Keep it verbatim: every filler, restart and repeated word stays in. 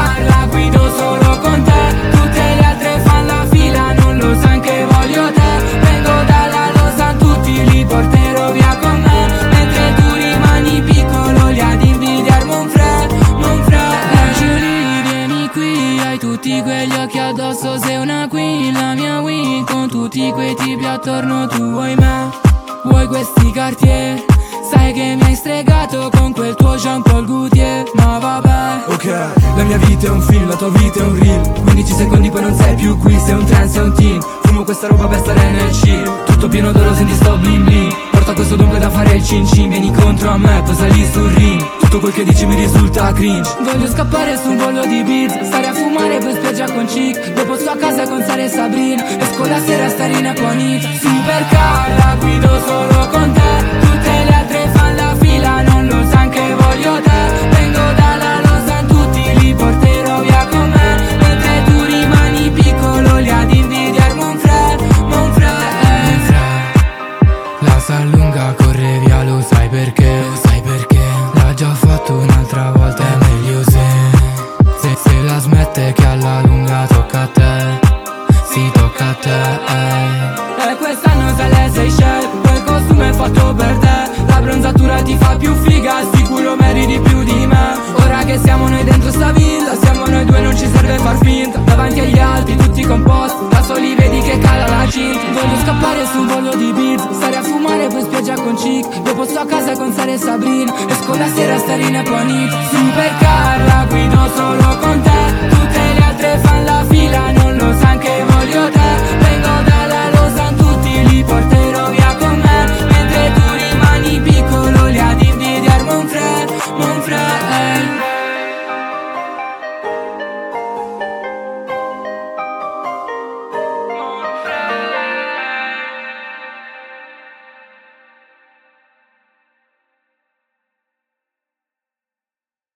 supercar, guido solo con te. Tutte le altre fanno la fila, non lo san che voglio te. Vengo dalla Losan, tutti li porterò via con me. Mentre tu rimani piccolo lì ad invidiar mon frè, mon frè. Eh, Julie, vieni qui, hai tutti quegli occhi addosso, sei una queen, la mia win. Con tutti quei tipi attorno tu vuoi me, vuoi questi Cartier. Sai che mi hai stregato con quel tuo Jean Paul Gaultier, ma vabbè. Ok, la mia vita è un film, la tua vita è un reel. quindici secondi poi non sei più qui, sei un trend, sei un teen. Fumo questa roba per stare nel chill. Tutto pieno d'oro, senti sto bling bling. Porta questo dunque da fare il cin cin. Vieni contro a me, poi sali sul ring. Tutto quel che dici mi risulta cringe. Voglio scappare su un volo di beat, stare a fumare per spiaggia con chic. Dopo sto a casa con Sara e Sabrina, esco la sera a stare in Aquanit. Supercar, guido solo con te. Tutte le altre fanno la fila, non lo san che voglio te. Vengo dalla Losan, tutti li porterò via con me. Mentre tu rimani piccolo lì ad invidiar mon frè, mon frè. Mon frè, la sa lunga corre via, lo sai perché, lo sai perché. L'ha già fatto un'altra volta, è meglio se Se, se la smette che alla lunga tocca a te, si tocca a te, eh. E quest'anno se le Seychelles, quel costume è fatto per te. La bronzatura ti fa più figa, sicuro meriti più di me. Ora che siamo noi dentro sta vita,